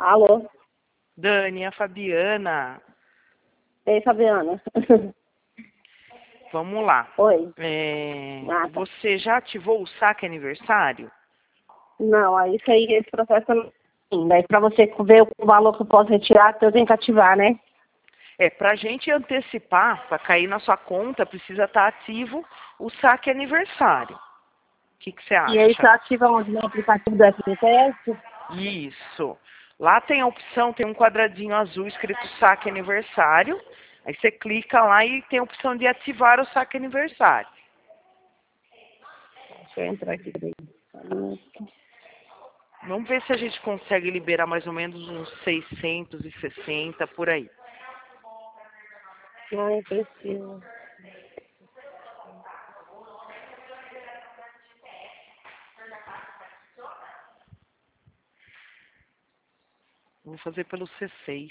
Alô? Dani, a Fabiana. Ei, Fabiana. Vamos lá. Oi. Tá. Você já ativou o saque aniversário? Não, aí isso aí, esse processo não. Daí pra você ver o valor que eu posso retirar, eu tenho que ativar, né? Pra gente antecipar, para cair na sua conta, precisa estar ativo o saque aniversário. O que você acha? E aí você ativa onde? No aplicativo do FGTS? Isso. Lá tem a opção, tem um quadradinho azul escrito saque aniversário. Aí você clica lá e tem a opção de ativar o saque aniversário. Deixa eu entrar aqui. Vamos ver se a gente consegue liberar mais ou menos uns 660 por aí. Ai, preciso. Vou fazer pelo C6.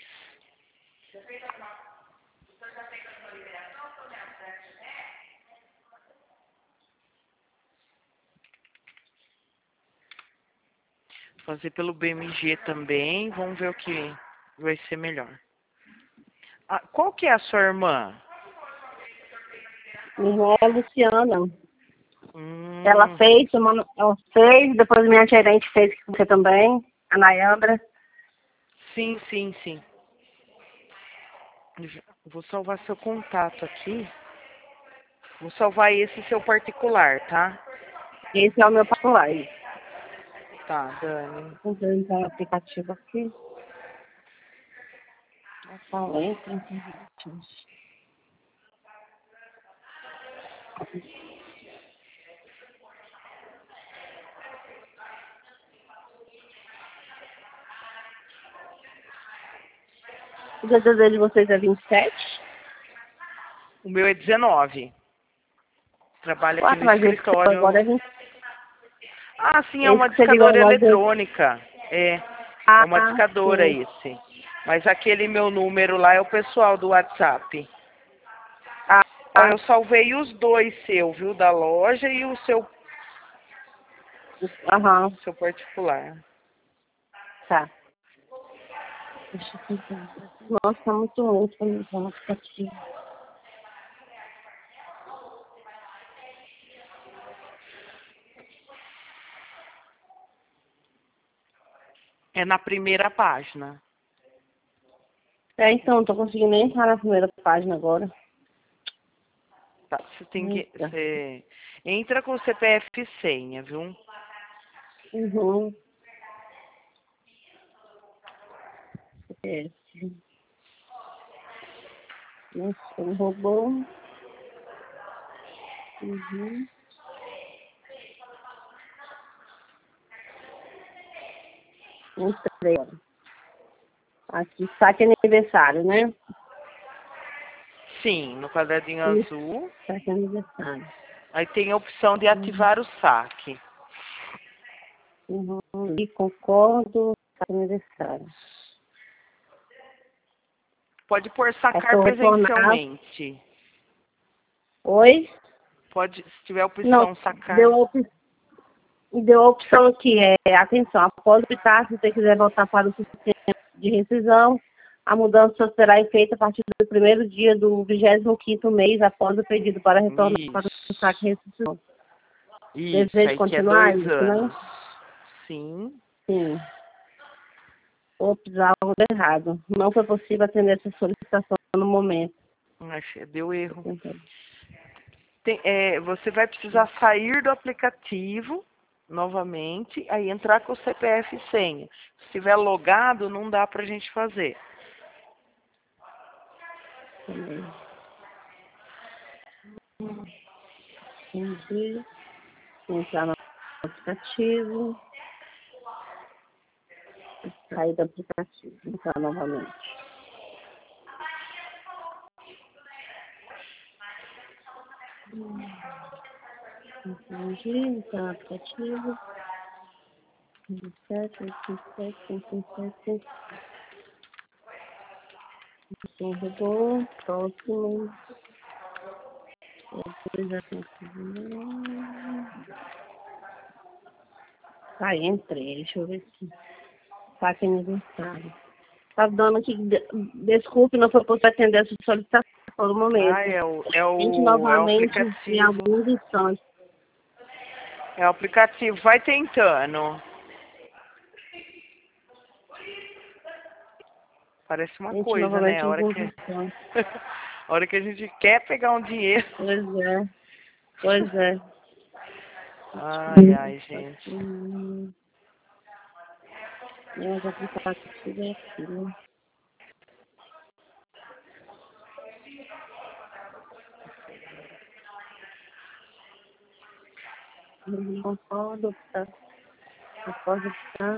Fazer pelo BMG também. Vamos ver o que vai ser melhor. Qual que é a sua irmã? Minha irmã é a Luciana. Hum, Ela fez, ela fez, depois minha gerente fez com você também, a Nayandra. sim. Vou salvar seu contato aqui. Vou salvar esse seu particular, tá? Esse é o meu particular. Tá, Dani. Vou entrar no aplicativo aqui. Entra. O dia de vocês é 27? O meu é 19. Trabalha aqui no Mas esse que você ligou escritório. agora é 20. Sim, é Esse uma que você ligou discadora agora é... eletrônica. É uma Ah, discadora sim. esse. Mas aquele meu número lá é o pessoal do WhatsApp. Ó, eu salvei os dois seu, viu? Da loja e o seu Aham, particular. tá. Deixa eu tentar. Nossa, tá muito longe pra mim entrar no aplicativo. É na primeira página. Então, não tô conseguindo nem entrar na primeira página agora. Tá, você tem que. Eita. Você entra com o CPF e senha, viu? Uhum. É. Nossa, um robô. Uhum. Entrei. Aqui, saque aniversário, né? Sim, no quadradinho Isso, azul. saque aniversário. Aí tem a opção de ativar o saque. Uhum. E concordo, saque aniversário. Pode pôr Aí sacar tô retornar. presencialmente. Oi? Pode, se tiver a Não, opção sacar. deu a opção aqui, atenção, após optar, se você quiser voltar para o sistema de rescisão, a mudança será feita a partir do primeiro dia do 25º mês após o pedido para retornar para o saque de rescisão. Isso, Deseja aí que é continuar 2 isso, né? anos. Sim. Sim. Ops, algo errado. Não foi possível atender essa solicitação no momento. Deu erro. Você vai precisar sair do aplicativo novamente, aí entrar com o CPF e senha. Se estiver logado, não dá pra gente fazer. Entendi. Entrar no aplicativo. Sair do aplicativo. Entrar novamente. Entendi. Entrar no aplicativo. 27, 87, 57. Um robô. Próximo. Tá, entrei. Deixa eu ver aqui. saque aniversário. Tá dando aqui, desculpe, não foi possível atender essa solicitação no momento. Ah, Tente é o novamente em aplicativo. alguns instantes. É o aplicativo. Vai tentando. Parece uma Tente coisa, né? novamente em alguns instantes. A hora que a gente quer pegar um dinheiro. Pois é, pois é. Ai, gente. Os aplicativos é aquilo. Não pode optar. Não pode optar.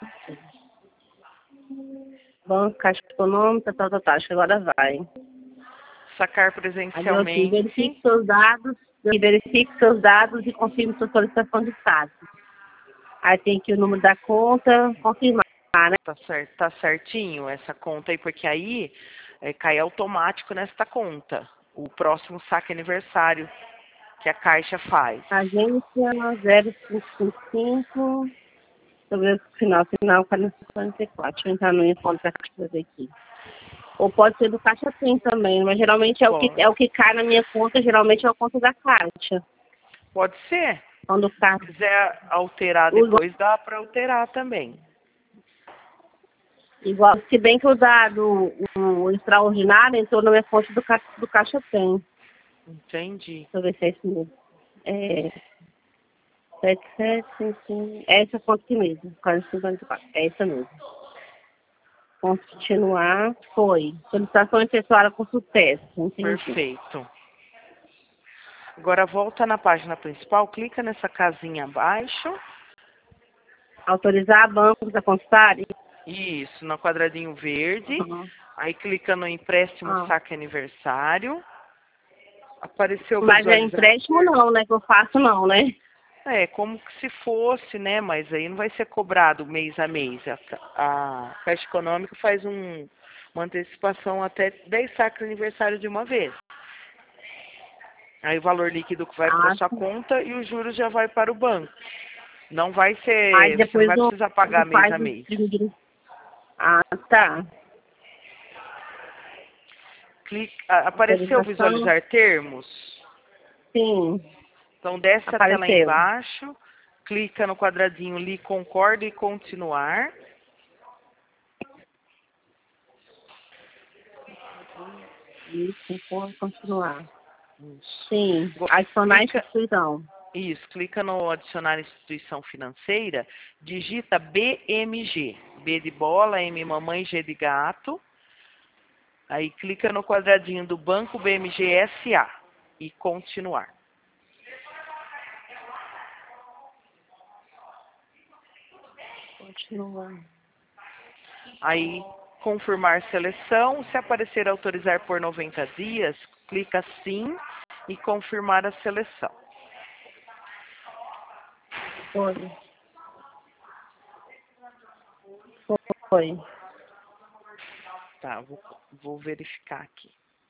Banco, Caixa Econômica, tal. Acho que agora vai. Sacar Aí eu aqui, presencialmente. verifique seus dados e confirme sua solicitação de saque. Aí tem aqui o número da conta, confirmar, né? Tá certinho essa conta aí, porque aí cai automático nesta conta. O próximo saque aniversário que a Caixa faz. Agência 0555, sobre o final 4044. Deixa eu entrar no e-mail da Caixa aqui. Ou pode ser do Caixa Tem também, mas geralmente é o que cai na minha conta, geralmente é a conta da Caixa. Pode ser. Quando cai. Se quiser alterar depois, dá para alterar também. Igual, se bem que o dado, o extraordinário, entrou na minha conta do Caixa Tem. Entendi. Deixa eu ver se é isso mesmo. É 7755. É essa conta aqui mesmo, 4054. É essa mesmo. Continuar, foi. Solicitação efetuada com sucesso. Entendi. Perfeito. Agora volta na página principal, clica nessa casinha abaixo. Autorizar bancos a constar? Isso, no quadradinho verde. Uhum. Aí clica no empréstimo saque aniversário. Apareceu Mas é visualizar. empréstimo não, né? Que eu faço não, né? É, como que se fosse, né? Mas aí não vai ser cobrado mês a mês. A Caixa Econômica faz uma antecipação até 10 saques de aniversário de uma vez. Aí o valor líquido que vai para sua conta e os juros já vai para o banco. Não vai Aí ser, você não depois vai precisar pagar mês faz a o mês. Ah, tá. Apareceu visualizar termos? Sim. Então desce até lá Apareceu. embaixo, clica no quadradinho li concordo e continuar. Isso, pode continuar. Isso. Sim, adicionar Clica, instituição. isso, clica no adicionar instituição financeira, digita BMG, B de bola, M mamãe, G de gato. Aí clica no quadradinho do Banco BMG SA e continuar. Continuar. Aí confirmar seleção, se aparecer autorizar por 90 dias, clica sim e confirmar a seleção. Foi. Foi. Tá, vou verificar aqui.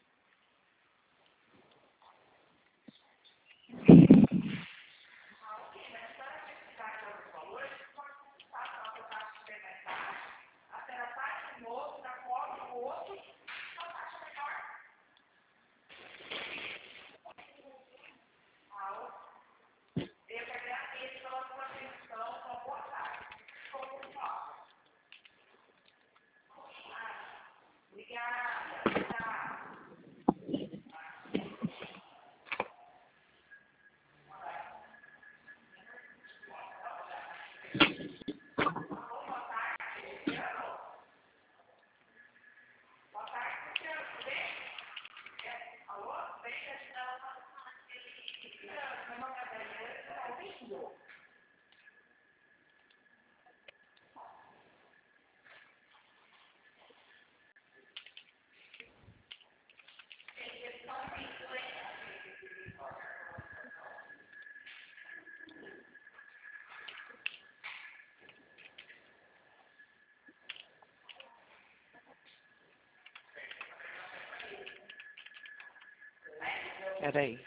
Peraí.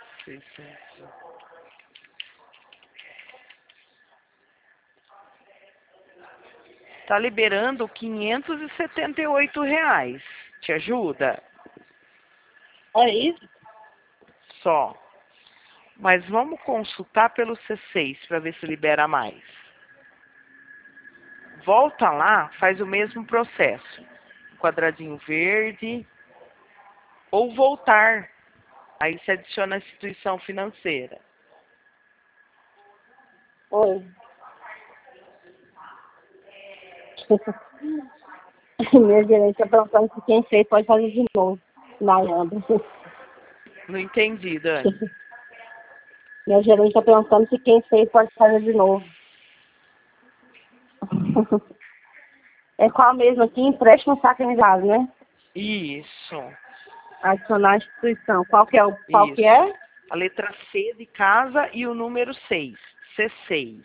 Tá liberando R$ 578. Te ajuda? É isso? Só. Mas vamos consultar pelo C6 para ver se libera mais. Volta lá, faz o mesmo processo. Quadradinho verde. Ou voltar. Aí você adiciona a instituição financeira. Oi. Minha gerente está perguntando se quem fez pode fazer de novo. Malandro. Não entendi, Dani. Minha gerente está perguntando se quem fez pode fazer de novo. É qual mesmo aqui? Empréstimo sacramental, né? Isso. Adicionar a instituição. Qual que é? Qual que Isso. é? A letra C de casa e o número 6. C6.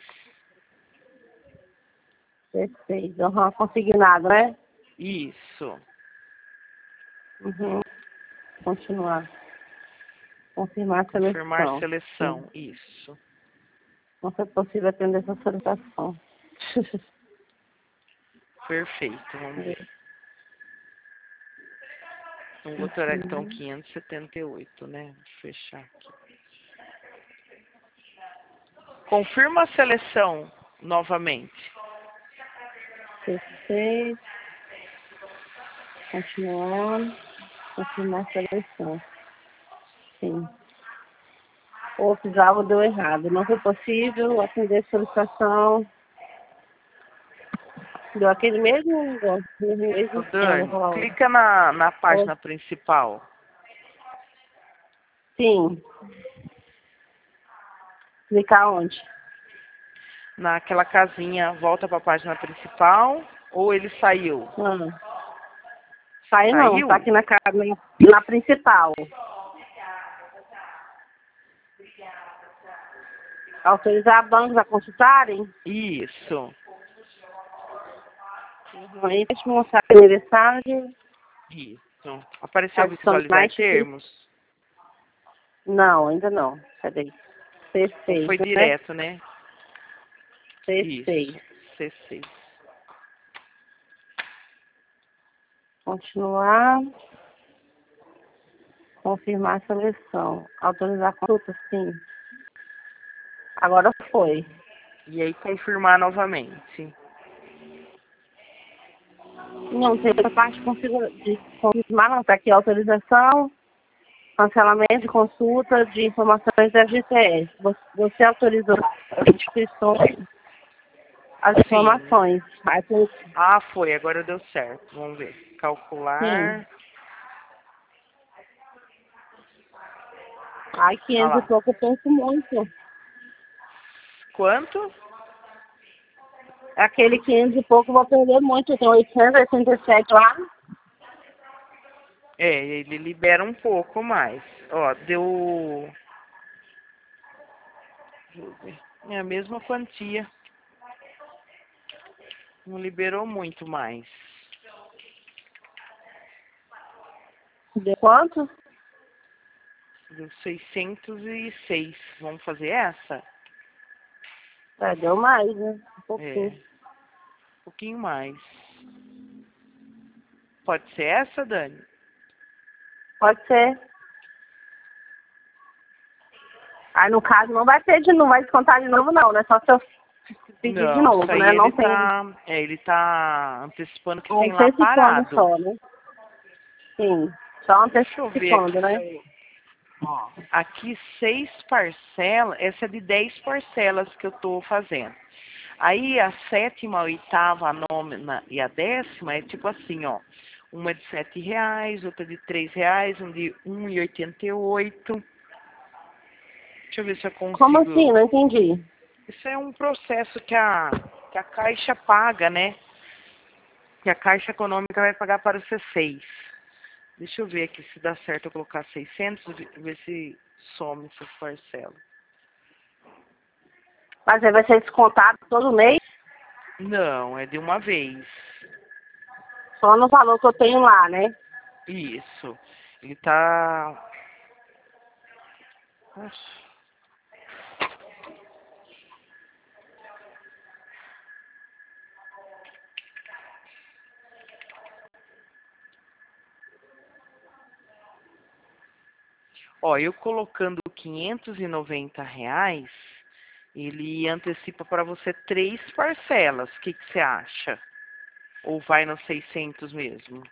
Perfeito. Uhum. Consignado, né? Isso. Uhum. Continuar. Confirmar a Confirmar seleção. seleção. Sim. Isso. Não foi possível atender essa solicitação. Perfeito. Vamos ver. Não vou ter então 578, né? Vou fechar aqui. Confirma a seleção novamente. Perfeito. Continuar. Confirmar a seleção. Sim. Outros algo deu errado. Não foi possível atender a solicitação. Deu aquele mesmo negócio, mesmo Ô, esquema. Dani, Aquela hora. clica na página principal. Sim. Clicar onde? Naquela casinha, volta para a página principal. Ou ele saiu? Sai não, Saiu? tá aqui na principal. Autorizar bancos a consultarem? Isso. Aí deixa eu mostrar o aniversário. Isso. Apareceu Adicionar visualizar termos? Não, ainda não. Cadê? Então foi C6, né? direto, né? C6. Isso. C6. Continuar. Confirmar a seleção. Autorizar a consulta, sim. Agora foi. E aí confirmar novamente. Não tem essa parte de confirmar, não. Tá aqui autorização, cancelamento de consulta de informações da FGTS. Você autorizou as instituições, as Sim. informações. Aí, Ah, foi. Agora deu certo. Vamos ver. sim. Calcular. Ai, Ah 500 e lá. pouco eu penso muito. Quanto? Aquele 500 e pouco eu vou perder muito. Tem 887 lá. É, ele libera um pouco mais. Ó, deu... Deixa eu ver. É a mesma quantia. Não liberou muito mais. Deu quanto? Deu 606. Vamos fazer essa? É, deu mais, né? Um É, pouquinho. um pouquinho mais. Pode ser essa, Dani? Pode ser. Aí, no caso, não vai ter de novo, vai descontar de novo, não, né? Só se eu pedir de Não, isso novo, aí né? Não ele tem. tá... É, ele tá antecipando que tem lá Antecipando parado. só, né? Sim. Só Deixa eu ver antecipando, aqui. né? Ó, aqui 6 parcelas, essa é de 10 parcelas que eu tô fazendo. Aí a sétima, a oitava, a nona e a décima é tipo assim, ó. Uma é de R$ 7, outra de R$ 3, um de R$ 1,88. Deixa eu ver se eu Como assim? consigo. Não entendi. Isso é um processo que a Caixa paga, né? Que a Caixa Econômica vai pagar para o C6. Deixa eu ver aqui se dá certo eu colocar 600, ver se some essas parcelas. Mas aí vai ser descontado todo mês, Não, é de uma vez. só no valor que eu tenho lá, né? Isso. Ele tá... Nossa. Ó, eu colocando R$ 590, ele antecipa para você 3 parcelas. O que você acha? Ou vai nos 600 mesmo?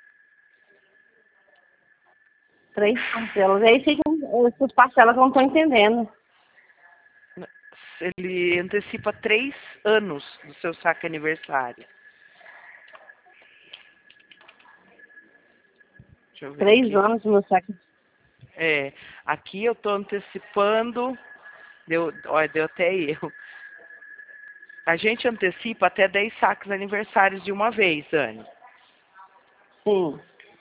3 parcelas. Aí ficam essas parcelas que eu não estou entendendo. Ele antecipa 3 anos do seu saque aniversário. Deixa eu ver 3 aqui. anos do meu saque. É, aqui eu estou antecipando. Olha, deu até erro. A gente antecipa até 10 saques aniversários de uma vez, Dani. Sim.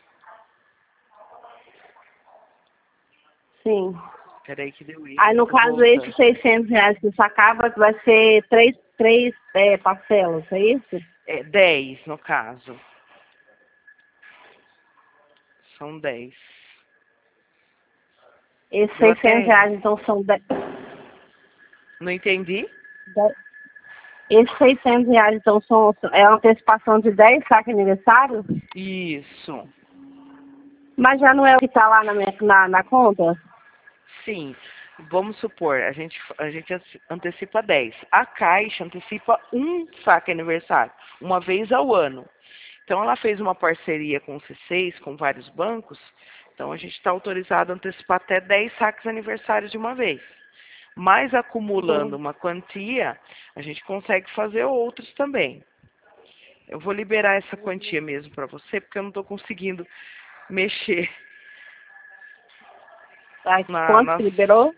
Sim. Peraí que deu erro. Aí, no Tô caso, voltando. esses R$ 600 que você acaba, vai ser três parcelas, é isso? 10 no caso. São 10. Esses Deu R$ 600, até. então, são 10. Não entendi? Esses R$ 600, então, é uma antecipação de 10 saques aniversários? Isso. Mas já não é o que está lá na conta? Sim. Vamos supor, a gente antecipa 10. A Caixa antecipa um saque aniversário, uma vez ao ano. Então, ela fez uma parceria com o C6, com vários bancos. Então, a gente está autorizado a antecipar até 10 saques aniversários de uma vez. Mas, acumulando uma quantia, a gente consegue fazer outros também. Eu vou liberar essa quantia mesmo para você, porque eu não estou conseguindo mexer Tá, quanto nas que liberou?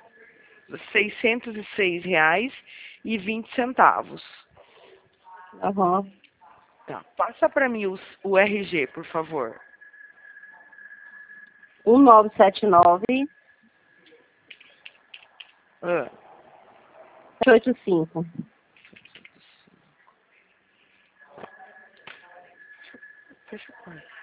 R$ 606,20. Aham. Tá. Passa para mim o RG, por favor. 1979 Ah, 85. fecha a porta.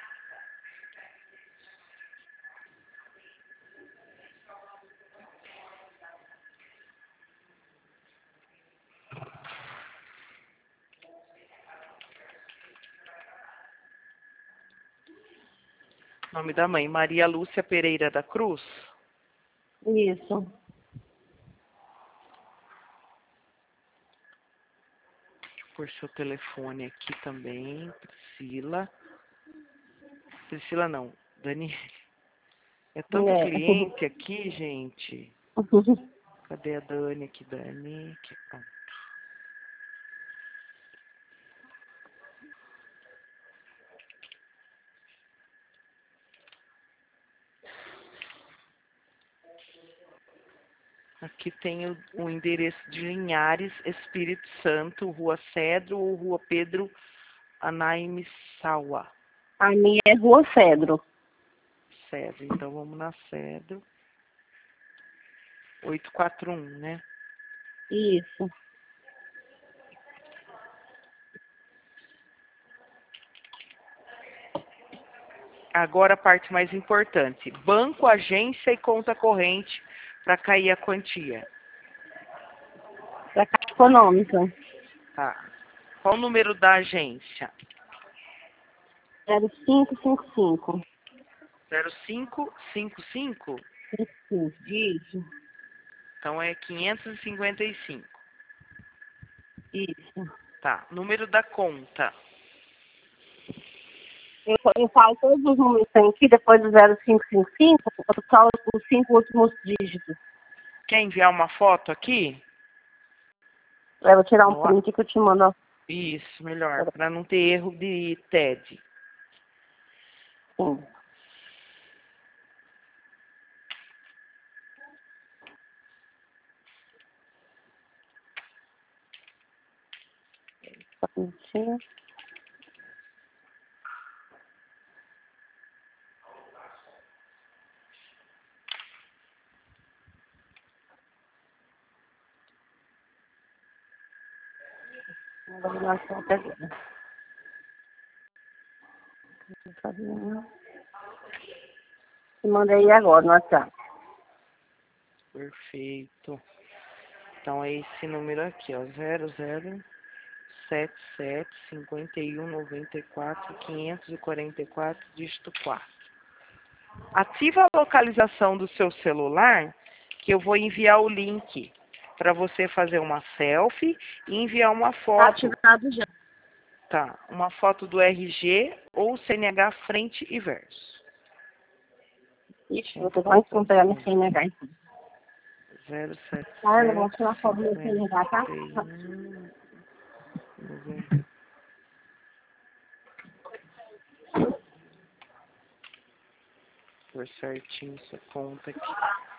Nome da mãe, Maria Lúcia Pereira da Cruz. Isso. Deixa eu pôr seu telefone aqui também, Priscila. Priscila não, Daniele. É tanto É. cliente aqui, gente. Cadê a Dani aqui? Dani, aqui, pronto. Aqui tem o endereço de Linhares, Espírito Santo, Rua Cedro ou Rua Pedro Anaimissawa. A minha é Rua Cedro. Cedro, então vamos na Cedro. 841, né? Isso. Agora a parte mais importante. Banco, agência e conta corrente para cair a quantia. Da Caixa Econômica. Tá. Qual o número da agência? 0555. 0555? Isso. Então é 555. Isso. Tá. Número da conta. Eu falo todos os números que tem aqui, depois do 0555, eu falo os 5 últimos dígitos. Quer enviar uma foto aqui? Eu vou tirar um No print que eu te mando. Isso, melhor. Para não ter erro de TED. Sim. Só um minutinho. Vou dar só até agora. E mandei agora no WhatsApp. Perfeito. Então é esse número aqui, ó. 0077 51 94 544, dígito 4. Ativa a localização do seu celular, que eu vou enviar o link para você fazer uma selfie e enviar uma Tá foto. ativado já. Tá, uma foto do RG ou CNH frente e verso. Ixi, eu tô quase comprando minha CNH aqui. 077 Ah, eu vou tirar foto do meu CNH, tá? 51 90. Por certinho essa conta aqui.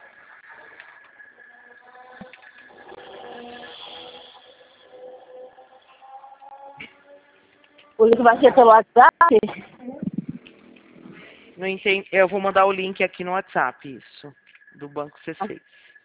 O link vai ser pelo WhatsApp? Não entendi. Eu vou mandar o link aqui no WhatsApp, isso. Do Banco C6.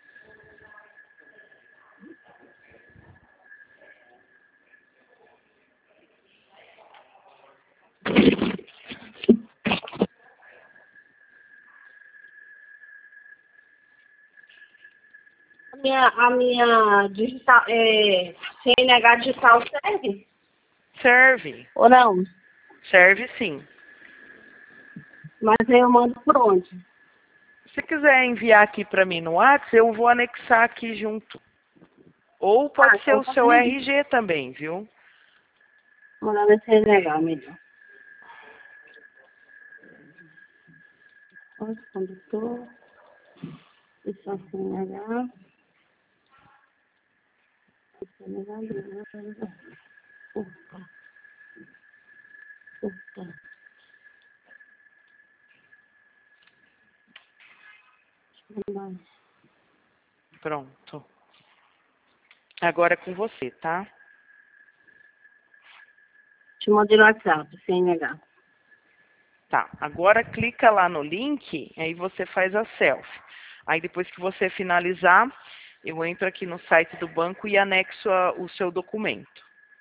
A minha digital, CNH digital serve? Serve. Ou não? Serve sim. Mas aí eu mando por onde? Se quiser enviar aqui para mim no WhatsApp, eu vou anexar aqui junto. Ou pode ser Então o tá seu bem. RG também, viu? Mandar meu CNH melhor. Olha, condutor. Isso é CNH. CNH. Opa, opa. Pronto. Agora é com você, tá? Te mandei no WhatsApp, CNH. Tá. Agora clica lá no link, aí você faz a selfie. Aí depois que você finalizar, eu entro aqui no site do banco e anexo o seu documento.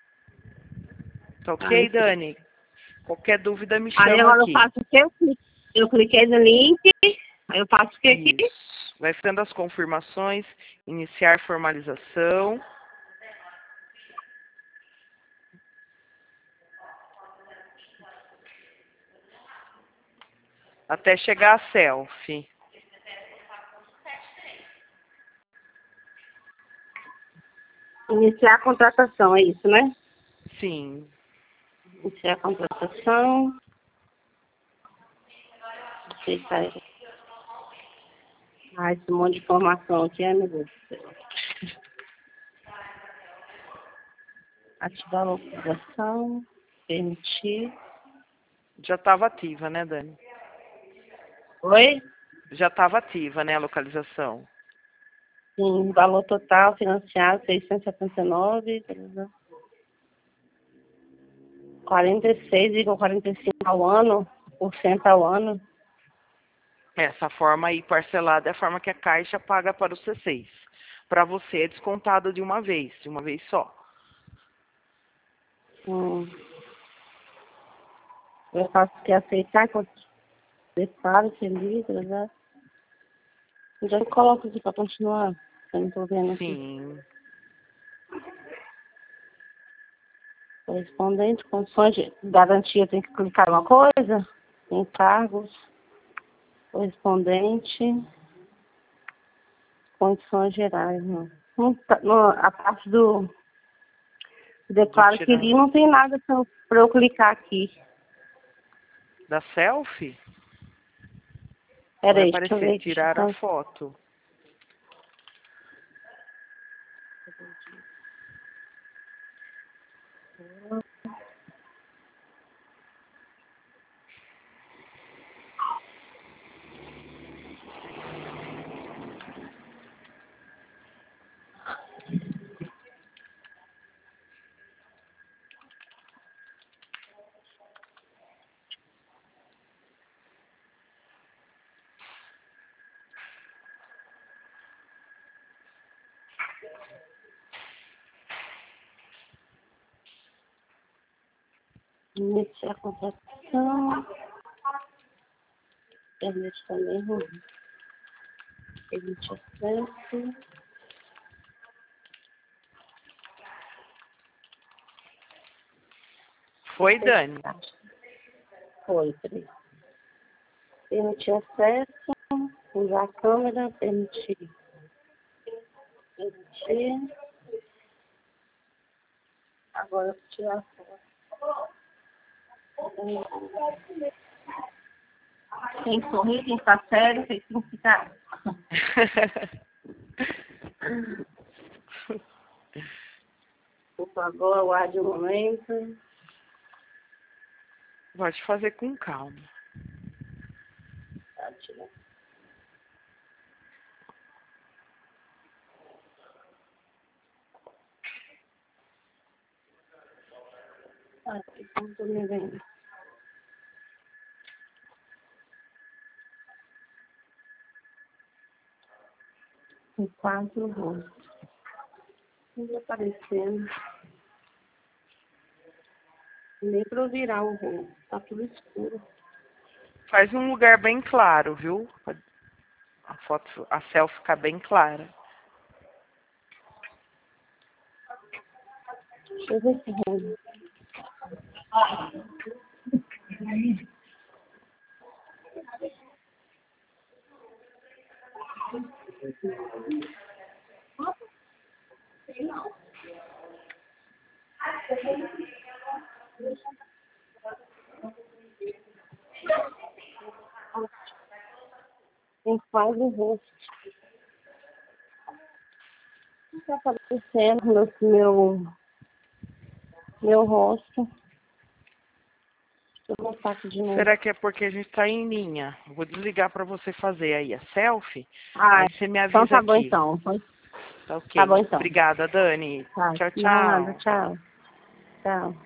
Tá ok, Aí, Dani? Qualquer dúvida me aí chama agora eu aqui. faço o quê? Eu cliquei no link. Aí eu faço o que aqui? Isso. Vai ficando as confirmações, iniciar formalização. Até chegar a selfie. Iniciar a contratação, é isso, né? Sim. Iniciar a contratação. Aceitar. Ah, esse monte de informação aqui, ai meu Deus do céu. Ativar a localização. Permitir. Já estava ativa, né, Dani? Oi? Já estava ativa, né, a localização. Sim, valor total financiado 679, 46,45 ao ano, por cento ao ano. Essa forma aí parcelada é a forma que a Caixa paga para o C6. Para você é descontado de uma vez só. Hum. Eu faço que aceitar, declaro, feliz, né? Já eu coloco aqui para continuar. Eu não estou vendo aqui. Sim. Correspondente, condições de garantia, tem que clicar uma coisa. Encargos, correspondente, condições gerais. A parte do declaro que ali não tem nada para eu clicar aqui. Da selfie? Vai Peraí, deixa eu aparecer ver aqui. tirar a foto. Iniciar a contratação. Internet também ruim. Permite acesso. Foi, Dani? Foi, peraí. Permitir acesso, usar a câmera, permitir. Permitir. Agora eu vou tirar a foto. Tem que sorrir, tem que estar sério, tem que ficar. Por favor, aguarde um momento. Pode fazer com calma. Tá, tira. Aqui, como tô me vendo. Um quadro rosto. Tudo aparecendo. Nem pra eu virar o rosto. Tá tudo escuro. Faz um lugar bem claro, viu? A foto, a selfie ficar bem clara. Deixa eu ver esse rosto. Tem quadro rosto. O que tá aparecendo meu rosto? Deixa eu voltar aqui de novo. Será que é porque a gente tá em linha? Vou desligar para você fazer aí a selfie. Ah, Aí você me avisa então tá bom aqui. então. Tá ok. Tá bom então. Obrigada, Dani. Tá. Tchau, Nada, tchau. tchau. Tchau.